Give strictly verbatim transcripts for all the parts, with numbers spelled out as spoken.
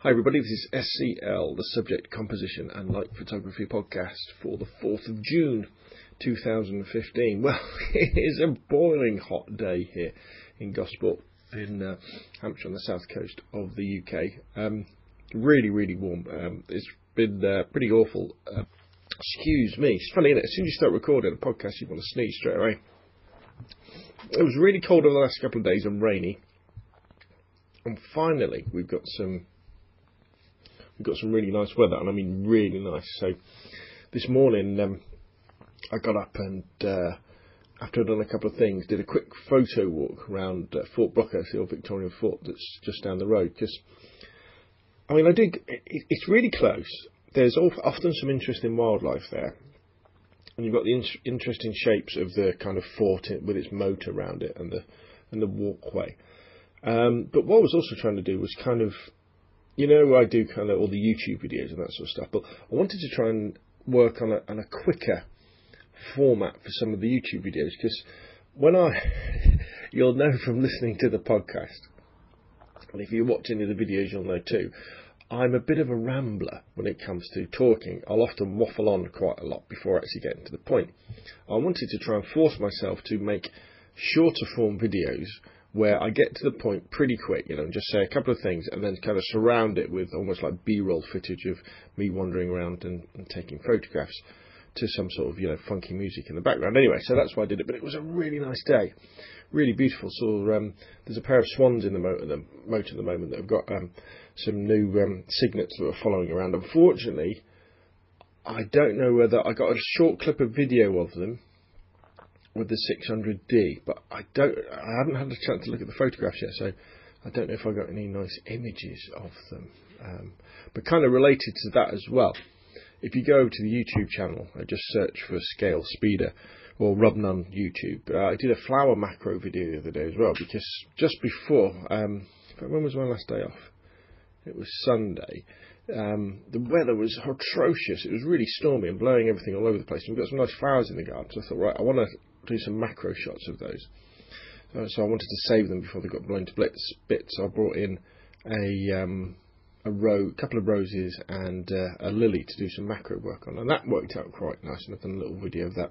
Hi everybody, this is S C L, the Subject Composition and Light Photography podcast for the fourth of June two thousand fifteen. Well, it is a boiling hot day here in Gosport in uh, Hampshire on the south coast of the U K. Um, really, really warm. Um, it's been uh, pretty awful. Uh, excuse me. It's funny, isn't it? As soon as you start recording a podcast, you want to sneeze straight away. It was really cold over the last couple of days and rainy. And finally, we've got some... We've got some really nice weather, and I mean really nice. So this morning um, I got up and uh, after I'd done a couple of things, did a quick photo walk around uh, Fort Brookhurst, the old Victorian fort that's just down the road. Because I mean, I dig. It, it's really close. There's often some interesting wildlife there, and you've got the in- interesting shapes of the kind of fort with its moat around it and the and the walkway. Um, but what I was also trying to do was kind of, you know, I do kind of all the YouTube videos and that sort of stuff, but I wanted to try and work on a, on a quicker format for some of the YouTube videos, because when I, you'll know from listening to the podcast, and if you watch any of the videos you'll know too, I'm a bit of a rambler when it comes to talking. I'll often waffle on quite a lot before actually getting to the point. I wanted to try and force myself to make shorter form videos where I get to the point pretty quick, you know, and just say a couple of things and then kind of surround it with almost like B-roll footage of me wandering around and, and taking photographs to some sort of, you know, funky music in the background. Anyway, so that's why I did it. But it was a really nice day, really beautiful. So um, there's a pair of swans in the moat, the moat at the moment that have got um, some new um, cygnets that are following around. Unfortunately, I don't know whether I got a short clip of video of them with the six hundred D, but I don't, I haven't had a chance to look at the photographs yet, so I don't know if I got any nice images of them. Um, but kind of related to that as well, if you go over to the YouTube channel and just search for Scale Speeder or Rubn on YouTube, uh, I did a flower macro video the other day as well, because just before, um, when was my last day off? It was Sunday. Um, the weather was atrocious. It was really stormy and blowing everything all over the place. And we've got some nice flowers in the garden, so I thought, right, I want to do some macro shots of those. So, so I wanted to save them before they got blown to bits. bits. So I brought in a um, a row, couple of roses and uh, a lily to do some macro work on, and that worked out quite nice. And I've done a little video of that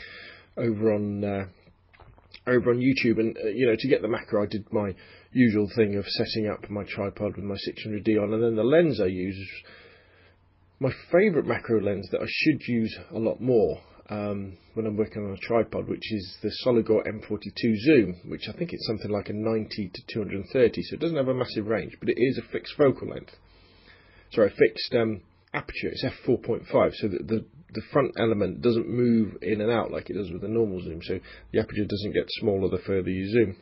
over on uh, over on YouTube. And uh, you know, to get the macro, I did my usual thing of setting up my tripod with my six hundred D on, and then the lens I use is my favourite macro lens that I should use a lot more um, when I'm working on a tripod, which is the Solidgore M forty-two Zoom, which I think it's something like a ninety to two hundred thirty, so it doesn't have a massive range, but it is a fixed focal length. Sorry, fixed um, aperture. It's f four point five, so that the the front element doesn't move in and out like it does with a normal zoom, so the aperture doesn't get smaller the further you zoom.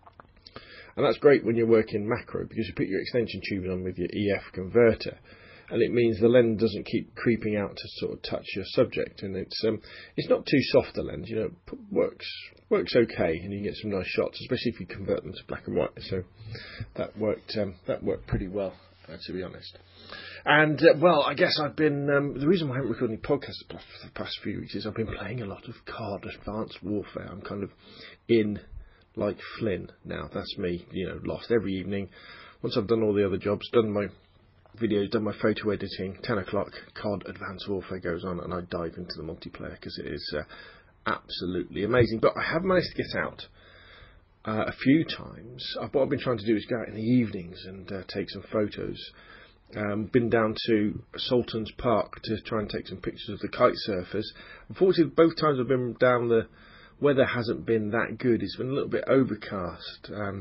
And that's great when you're working macro, because you put your extension tube on with your E F converter, and it means the lens doesn't keep creeping out to sort of touch your subject, and it's um, it's not too soft, the lens, you know, it works works okay, and you get some nice shots, especially if you convert them to black and white. So that worked um, that worked pretty well, uh, to be honest. And uh, well, I guess I've been um, the reason why I haven't recorded any podcasts for the past few weeks is I've been playing a lot of COD Advanced Warfare. I'm kind of in like Flynn now. That's me, you know, lost every evening. Once I've done all the other jobs, done my videos, done my photo editing, ten o'clock, COD Advanced Warfare goes on, and I dive into the multiplayer because it is uh, absolutely amazing. But I have managed to get out uh, a few times. Uh, what I've been trying to do is go out in the evenings and uh, take some photos. Um, been down to Saltons Park to try and take some pictures of the kite surfers. Unfortunately, both times I've been down, the weather hasn't been that good. It's been a little bit overcast. Um,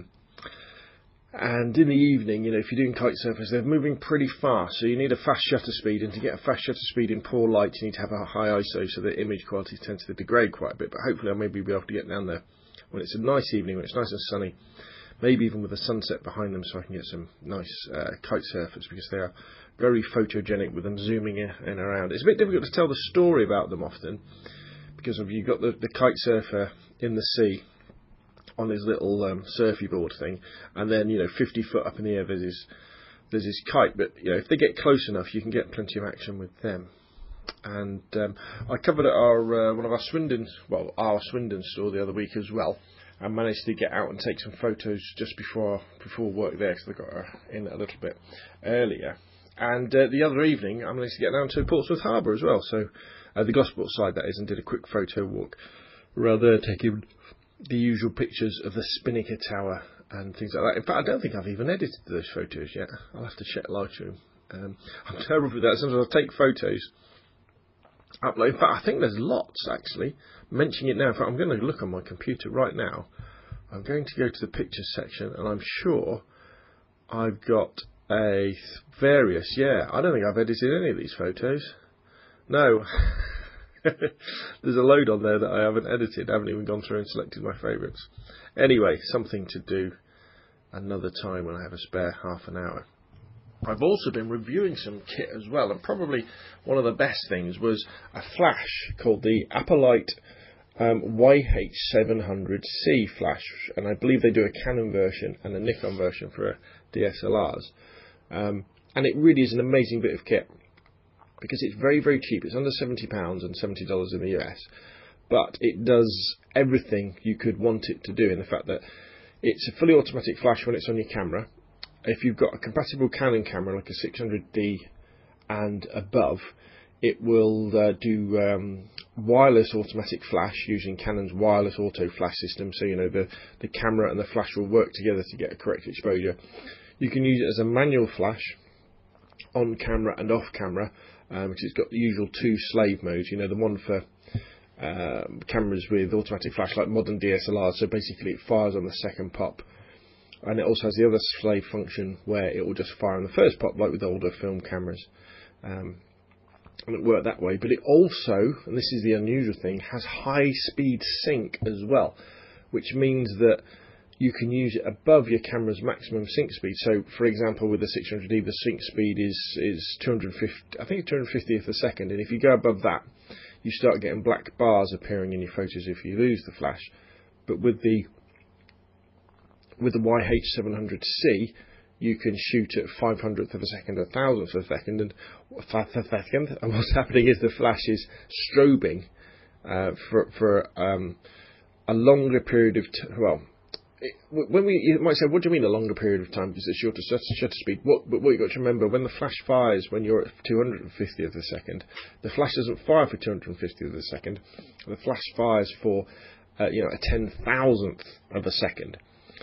and in the evening, you know, if you're doing kite surfers, they're moving pretty fast, so you need a fast shutter speed. And to get a fast shutter speed in poor light, you need to have a high I S O, so the image quality tends to degrade quite a bit. But hopefully I'll maybe be able to get down there when it's a nice evening, when it's nice and sunny. Maybe even with the sunset behind them, so I can get some nice uh, kite surfers, because they are very photogenic with them zooming in and around. It's a bit difficult to tell the story about them often, because of you've got the, the kite surfer in the sea on his little um, surfy board thing, and then, you know, fifty foot up in the air there's his, there's his kite. But you know, if they get close enough, you can get plenty of action with them. And um, I covered at our uh, one of our Swindon, well, our Swindon store the other week as well. and managed to get out and take some photos just before before work there, because I got her in a little bit earlier. And uh, the other evening, I managed to get down to Portsmouth Harbour as well, so uh, the Gosport side that is, and did a quick photo walk, rather taking the usual pictures of the Spinnaker Tower and things like that. In fact, I don't think I've even edited those photos yet. I'll have to check Lightroom. Um, I'm terrible with that. Sometimes I'll take photos, upload. In fact, I think there's lots, actually. Mentioning it now, in fact, I'm going to look on my computer right now. I'm going to go to the pictures section, and I'm sure I've got a various, yeah, I don't think I've edited any of these photos. No. There's a load on there that I haven't edited. I haven't even gone through and selected my favourites. Anyway, something to do another time when I have a spare half an hour. I've also been reviewing some kit as well, and probably one of the best things was a flash called the Appolite um, Y H seven hundred C flash, and I believe they do a Canon version and a Nikon version for D S L Rs. Um, and it really is an amazing bit of kit, because it's very, very cheap. It's under seventy pounds and seventy dollars in the U S, but it does everything you could want it to do, in the fact that it's a fully automatic flash when it's on your camera. If you've got a compatible Canon camera, like a six hundred D and above, it will uh, do um, wireless automatic flash using Canon's wireless auto flash system, so you know the, the camera and the flash will work together to get a correct exposure. You can use it as a manual flash, on camera and off camera, um, which has got the usual two slave modes. You know, the one for um, cameras with automatic flash, like modern D S L Rs. So basically, it fires on the second pop, and it also has the other slave function where it will just fire on the first pop, like with older film cameras. Um, and it worked that way. But it also, and this is the unusual thing, has high-speed sync as well, which means that you can use it above your camera's maximum sync speed. So, for example, with the six hundred D, the sync speed is is two hundred fifty, I think it's two hundred fiftieth a second, and if you go above that, you start getting black bars appearing in your photos if you lose the flash. But with the with the Y H seven hundred C, you can shoot at five hundredth of a second, a thousandth of a second, and second, and what's happening is the flash is strobing uh, for for um, a longer period of t- well. It, when we, you might say, what do you mean a longer period of time? Because it's shorter shutter speed. What, but what you've got to remember, when the flash fires, when you're at two hundred fiftieth of a second, the flash doesn't fire for two hundred fiftieth of a second. The flash fires for, uh, you know, a ten thousandth of a second.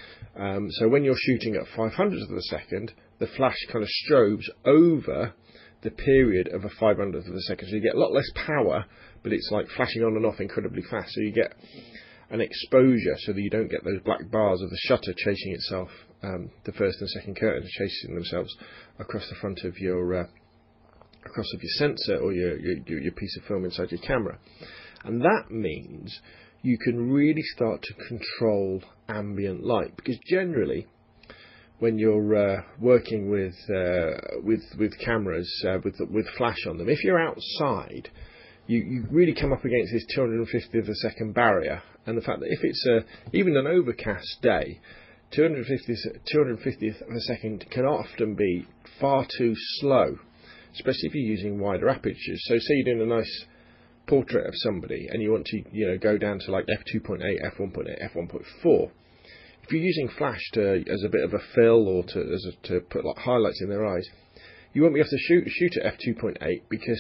Um, so when you're shooting at five hundredth of a second, the flash kind of strobes over the period of a five hundredth of a second. So you get a lot less power, but it's like flashing on and off incredibly fast. So you get an exposure so that you don't get those black bars of the shutter chasing itself, um, the first and second curtains chasing themselves across the front of your uh, across of your sensor or your, your your piece of film inside your camera. And that means you can really start to control ambient light, because generally when you're uh, working with uh, with with cameras uh, with with flash on them, if you're outside, you, you really come up against this two hundred fiftieth of a second barrier. And the fact that if it's a, even an overcast day, two hundred fiftieth of a second can often be far too slow, especially if you're using wider apertures. So say you're doing a nice portrait of somebody and you want to, you know, go down to like f two point eight, f one point eight, f one point four. If you're using flash to as a bit of a fill or to as a, to put like highlights in their eyes, you won't be able to shoot shoot at f two point eight, because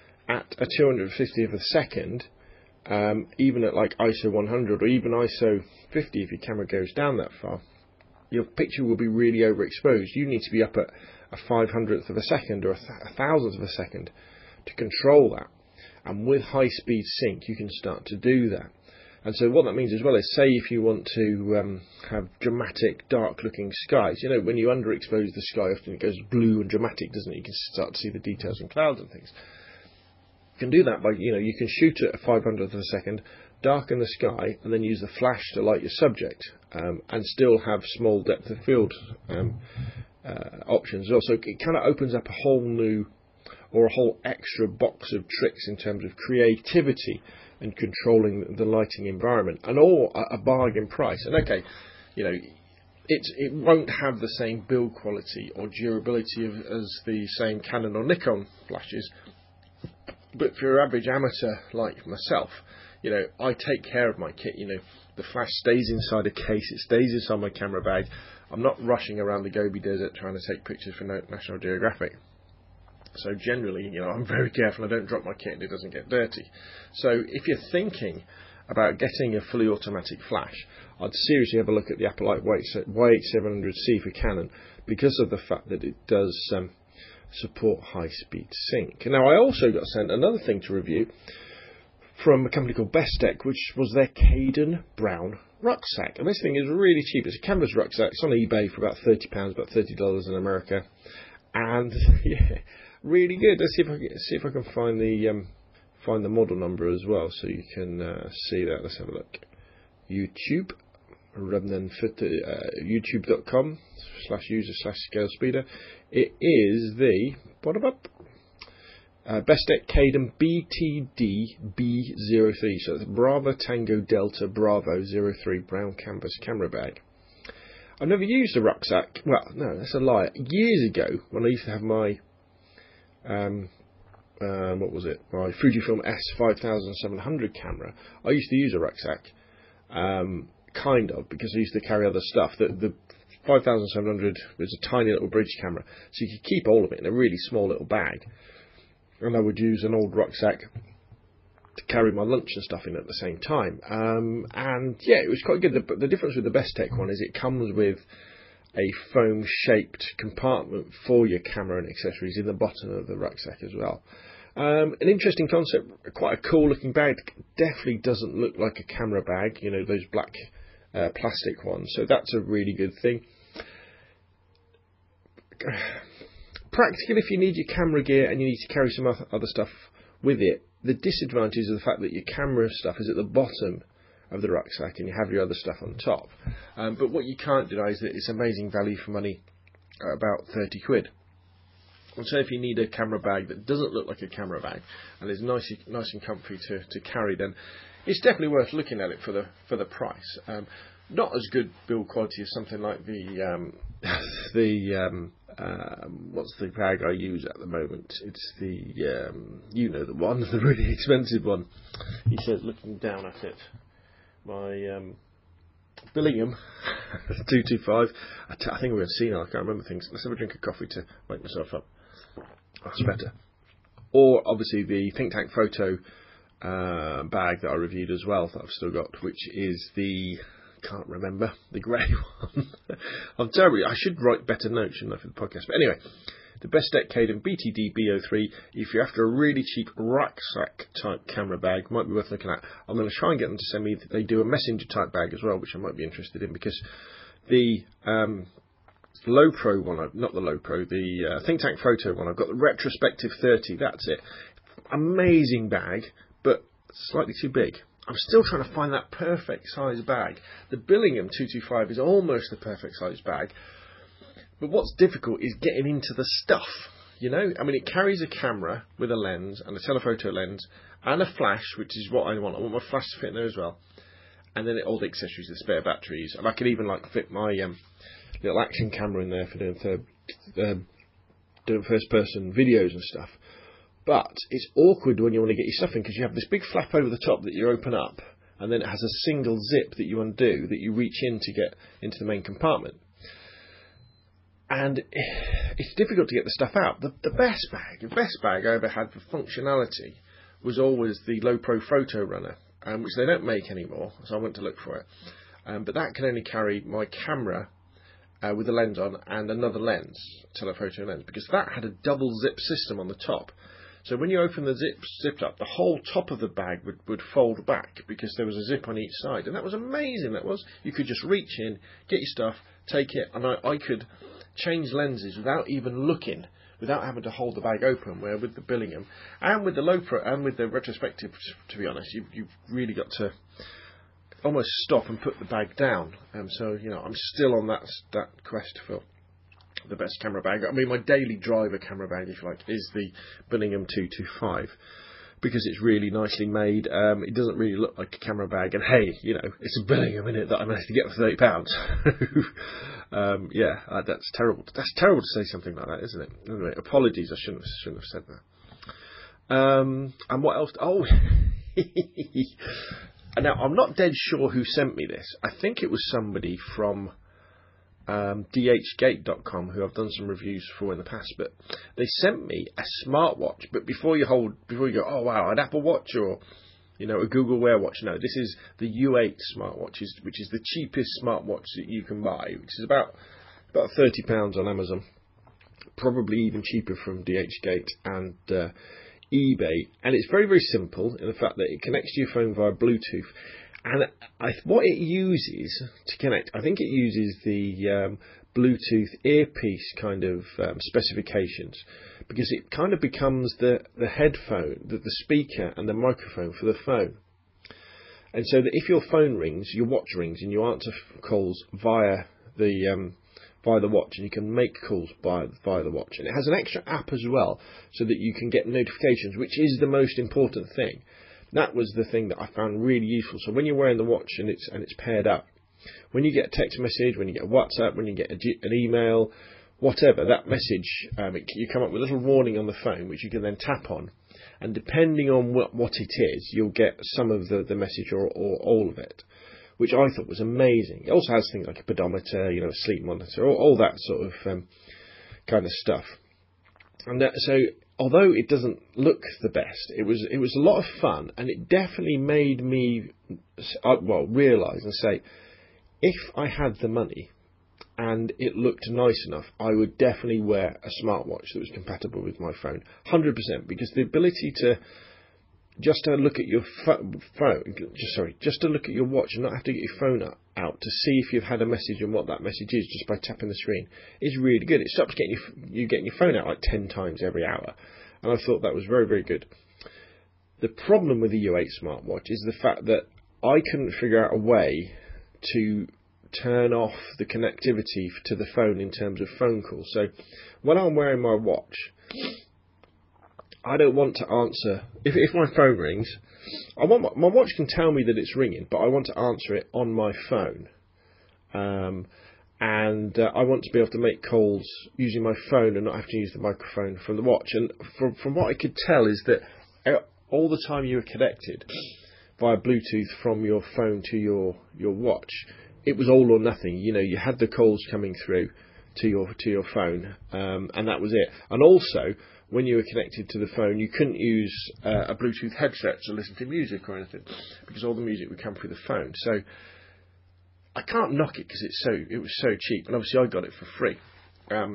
at a two hundred fiftieth of a second, um, even at like I S O one hundred or even I S O fifty, if your camera goes down that far, your picture will be really overexposed. You need to be up at a five hundredth of a second or a, th- a thousandth of a second to control that. And with high speed sync, you can start to do that. And so what that means as well is, say if you want to um, have dramatic, dark-looking skies, you know, when you underexpose the sky, often it goes blue and dramatic, doesn't it? You can start to see the details in clouds and things. You can do that by, you know, you can shoot at a five hundredth of a second, darken the sky, and then use the flash to light your subject, um, and still have small depth of field um, uh, options. Also, it kind of opens up a whole new, or a whole extra box of tricks in terms of creativity and controlling the lighting environment, and all at a bargain price. And okay, you know, it it won't have the same build quality or durability of, as the same Canon or Nikon flashes, but for your average amateur like myself, you know, I take care of my kit. You know, the flash stays inside a case, it stays inside my camera bag. I'm not rushing around the Gobi Desert trying to take pictures for National Geographic. So generally, you know, I'm very careful I don't drop my kit and it doesn't get dirty. So if you're thinking about getting a fully automatic flash, I'd seriously have a look at the Apple Y H seven hundred C for Canon, because of the fact that it does um, support high-speed sync. Now, I also got sent another thing to review from a company called Bestech, which was their Caden Brown rucksack. And this thing is really cheap. It's a canvas rucksack. It's on eBay for about thirty pounds, about thirty dollars in America. And yeah, really good. Let's see if I can, see if I can find the um, find the model number as well, so you can uh, see that. Let's have a look. YouTube, rather than uh, youtube.com slash user slash scale speeder. It is the bottom up. Uh, Bestech Caden B T D B zero three, so it's Bravo Tango Delta Bravo zero three brown canvas camera bag. I've never used a rucksack. Well, no, that's a lie. Years ago, when I used to have my, um, um, what was it, my Fujifilm S five thousand seven hundred camera, I used to use a rucksack, um, kind of, because I used to carry other stuff. The, the five thousand seven hundred was a tiny little bridge camera, so you could keep all of it in a really small little bag. And I would use an old rucksack to carry my lunch and stuff in at the same time. Um, and yeah, it was quite good. The, the difference with the Bestech one is it comes with a foam-shaped compartment for your camera and accessories in the bottom of the rucksack as well. Um, an interesting concept, quite a cool-looking bag. Definitely doesn't look like a camera bag, you know, those black uh, plastic ones. So that's a really good thing. Practical if you need your camera gear and you need to carry some other stuff with it. The disadvantage is the fact that your camera stuff is at the bottom of the rucksack and you have your other stuff on top. Um, but what you can't deny is that it's amazing value for money at about thirty quid. And so if you need a camera bag that doesn't look like a camera bag and is nice, nice and comfy to, to carry, then it's definitely worth looking at it for the for the price. Um, not as good build quality as something like the um, the um, um, what's the bag I use at the moment? It's the um, you know the one, the really expensive one. He says, looking down at it, my um, Billingham two two five. I, t- I think we're seeing. I can't remember things. Let's have a drink of coffee to wake myself up. That's better. Or obviously the Think Tank Photo uh, bag that I reviewed as well, that I've still got, which is the, can't remember, the grey one. I'm terrible. I should write better notes, shouldn't I, for the podcast. But anyway, the Bestech Caden B T D B zero three, if you're after a really cheap rucksack type camera bag, might be worth looking at. I'm going to try and get them to send me, they do a messenger type bag as well, which I might be interested in, because the um, Low Pro one, not the Low Pro, the uh, Think Tank Photo one, I've got the Retrospective thirty, that's it. Amazing bag, but slightly too big. I'm still trying to find that perfect size bag. The Billingham two two five is almost the perfect size bag, but what's difficult is getting into the stuff, you know? I mean, it carries a camera with a lens and a telephoto lens and a flash, which is what I want. I want my flash to fit in there as well. And then all the accessories, the spare batteries. And I could even like fit my um, little action camera in there for doing third, uh, doing first-person videos and stuff. But it's awkward when you want to get your stuff in, because you have this big flap over the top that you open up, and then it has a single zip that you undo, that you reach in to get into the main compartment. And it's difficult to get the stuff out. The, the best bag, the best bag I ever had for functionality was always the Low Pro Photo Runner, um, which they don't make anymore, so I went to look for it. Um, but that can only carry my camera uh, with a lens on and another lens, telephoto lens, because that had a double zip system on the top. So when you open the zip zipped up, the whole top of the bag would, would fold back because there was a zip on each side. And that was amazing, that was. You could just reach in, get your stuff, take it, and I, I could change lenses without even looking, without having to hold the bag open, where with the Billingham and with the Low Pro and with the Retrospective, to be honest, you've, you've really got to almost stop and put the bag down. Um, so, you know, I'm still on that that quest for the best camera bag. I mean, my daily driver camera bag, if you like, is the Billingham two two five, because it's really nicely made. Um, it doesn't really look like a camera bag, and hey, you know, it's a Billingham in it that I managed to get for thirty pounds. um, yeah, uh, that's terrible. That's terrible to say something like that, isn't it? Anyway, apologies, I shouldn't have, shouldn't have said that. Um, and what else? Oh, Now, I'm not dead sure who sent me this. I think it was somebody from um, D H gate dot com, who I've done some reviews for in the past. But they sent me a smartwatch. But before you hold, before you go, oh wow, an Apple Watch or you know a Google Wear Watch. No, this is the U eight smartwatch, which is the cheapest smartwatch that you can buy, which is about about thirty pounds on Amazon. Probably even cheaper from D H gate and uh, eBay, and it's very very simple in the fact that it connects to your phone via Bluetooth, and I, what it uses to connect, I think it uses the um, Bluetooth earpiece kind of um, specifications, because it kind of becomes the the headphone, the, the speaker and the microphone for the phone, and so that if your phone rings, your watch rings, and you answer calls via the um, via the watch, and you can make calls by via the watch. And it has an extra app as well, so that you can get notifications, which is the most important thing. That was the thing that I found really useful. So when you're wearing the watch and it's and it's paired up, when you get a text message, when you get a WhatsApp, when you get a, an email, whatever, that message, um, it, you come up with a little warning on the phone, which you can then tap on. And depending on what, what it is, you'll get some of the, the message or, or all of it, which I thought was amazing. It also has things like a pedometer, you know, a sleep monitor, all, all that sort of um, kind of stuff. And that, so, although it doesn't look the best, it was it was a lot of fun, and it definitely made me, uh, well, realise and say, if I had the money and it looked nice enough, I would definitely wear a smartwatch that was compatible with my phone, one hundred percent, because the ability to just to look at your phone, just sorry, just to look at your watch and not have to get your phone out, out to see if you've had a message and what that message is just by tapping the screen is really good. It stops getting your, you getting your phone out like ten times every hour, and I thought that was very, very good. The problem with the U eight smartwatch is the fact that I couldn't figure out a way to turn off the connectivity to the phone in terms of phone calls. So when I'm wearing my watch, I don't want to answer, if if my phone rings, I want my, my watch can tell me that it's ringing, but I want to answer it on my phone. Um, and uh, I want to be able to make calls using my phone and not have to use the microphone from the watch. And from, from what I could tell is that all the time you were connected via Bluetooth from your phone to your, your watch, it was all or nothing. You know, you had the calls coming through to your to your phone, um, and that was it. And also, when you were connected to the phone, you couldn't use uh, a Bluetooth headset to listen to music or anything, because all the music would come through the phone. So I can't knock it because it's so it was so cheap, and obviously I got it for free. Um,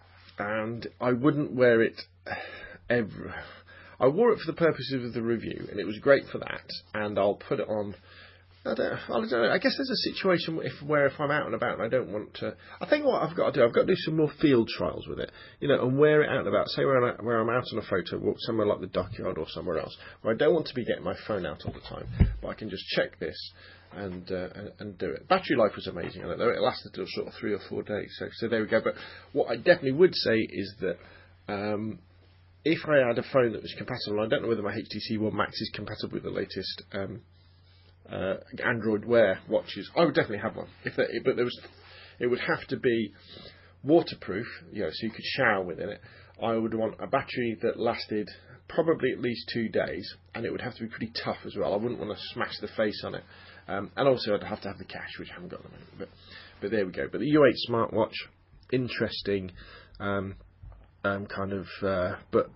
and I wouldn't wear it ever. I wore it for the purposes of the review, and it was great for that. And I'll put it on. I don't, I don't know. I guess there's a situation if, where if I'm out and about and I don't want to. I think what I've got to do, I've got to do some more field trials with it, you know, and wear it out and about. Say where I'm, where I'm out on a photo walk, somewhere like the dockyard or somewhere else, where I don't want to be getting my phone out all the time, but I can just check this and uh, and, and do it. Battery life was amazing. I don't know. It lasted till sort of three or four days. So so there we go. But what I definitely would say is that. Um, if I had a phone that was compatible, I don't know whether my H T C One Max is compatible with the latest um, Uh, Android Wear watches, I would definitely have one. If there, but there was, it would have to be waterproof, you know, so you could shower within it. I would want a battery that lasted probably at least two days, and it would have to be pretty tough as well. I wouldn't want to smash the face on it, um, and also I'd have to have the cash, which I haven't got at the moment. But, but there we go. But the U eight smartwatch, interesting. Um, Um, kind of, uh, but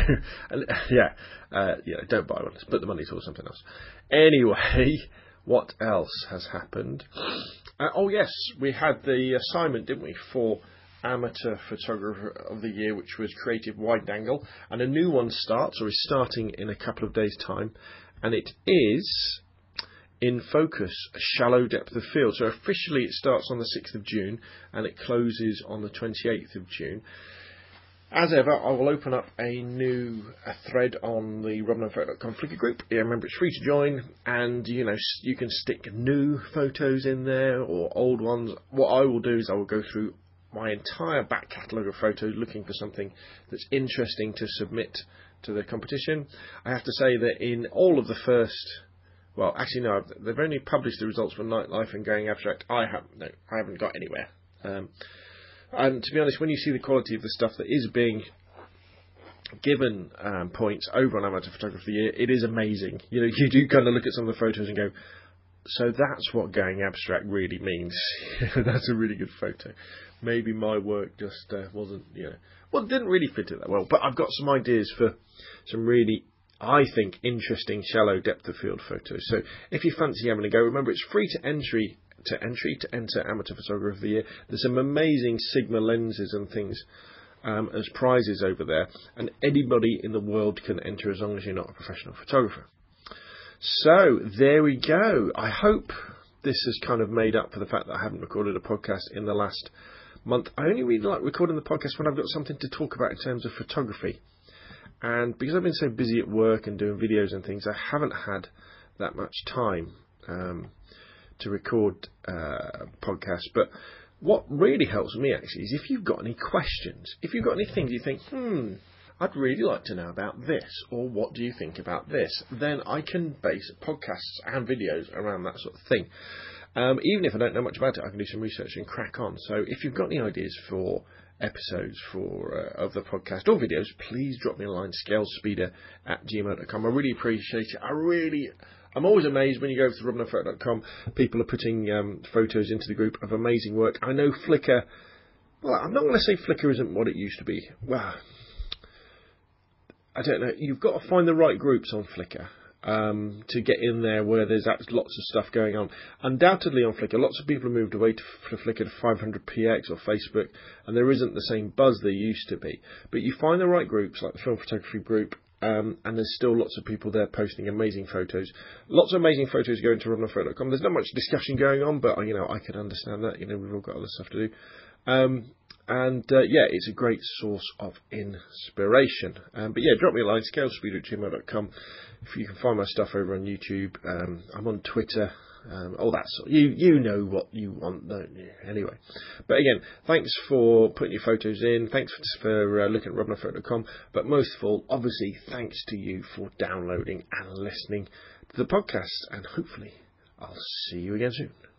yeah, uh, yeah, don't buy one. Put the money towards something else. Anyway, what else has happened? Uh, oh yes, we had the assignment, didn't we, for Amateur Photographer of the Year, which was Creative Wide Angle, and a new one starts, or is starting in a couple of days' time, and it is In Focus, a Shallow Depth of Field. So officially it starts on the sixth of June, and it closes on the twenty-eighth of June. As ever, I will open up a new a thread on the robin and photo dot com Flickr group. Yeah, remember, it's free to join, and you know you can stick new photos in there or old ones. What I will do is I will go through my entire back catalogue of photos, looking for something that's interesting to submit to the competition. I have to say that in all of the first, well, actually no, they've only published the results for Nightlife and Going Abstract. I haven't, no, I haven't got anywhere. Um, And to be honest, when you see the quality of the stuff that is being given um, points over on Amateur Photographer of the Year, it is amazing. You know, you do kind of look at some of the photos and go, so that's what going abstract really means. That's a really good photo. Maybe my work just uh, wasn't, you know, well, it didn't really fit it that well. But I've got some ideas for some really, I think, interesting shallow depth of field photos. So if you fancy having a go, remember it's free to entry to entry to enter Amateur Photographer of the Year. There's some amazing Sigma lenses and things um, as prizes over there, and anybody in the world can enter as long as you're not a professional photographer. So there we go. I hope this has kind of made up for the fact that I haven't recorded a podcast in the last month. I only really like recording the podcast when I've got something to talk about in terms of photography. And because I've been so busy at work and doing videos and things, I haven't had that much time um, to record uh, podcasts. But what really helps me actually is if you've got any questions, if you've got any things you think, hmm, I'd really like to know about this, or what do you think about this, then I can base podcasts and videos around that sort of thing. Um, even if I don't know much about it, I can do some research and crack on. So if you've got any ideas for episodes for uh, of the podcast or videos, please drop me a line, scalespeeder at gmail dot com. I really appreciate it. I really, I'm always amazed when you go over to rob no photo dot com. People are putting um, photos into the group of amazing work. I know Flickr, well, I'm not going to say Flickr isn't what it used to be. Well, I don't know. You've got to find the right groups on Flickr um, to get in there where there's lots of stuff going on. Undoubtedly on Flickr, lots of people have moved away to, to Flickr to five hundred P X or Facebook, and there isn't the same buzz there used to be. But you find the right groups, like the Film Photography group, um, and there's still lots of people there posting amazing photos. Lots of amazing photos going to rob no photo dot com. There's not much discussion going on, but you know I can understand that. You know we've all got other stuff to do. Um, And, uh, yeah, it's a great source of inspiration. Um, but, yeah, drop me a line, scalespeeder at gmail dot com. If you can find my stuff over on YouTube. Um, I'm on Twitter. Um, all that sort. You you know what you want, don't you? Anyway. But, again, thanks for putting your photos in. Thanks for, for uh, looking at rob no photo dot com. But most of all, obviously, thanks to you for downloading and listening to the podcast. And hopefully, I'll see you again soon.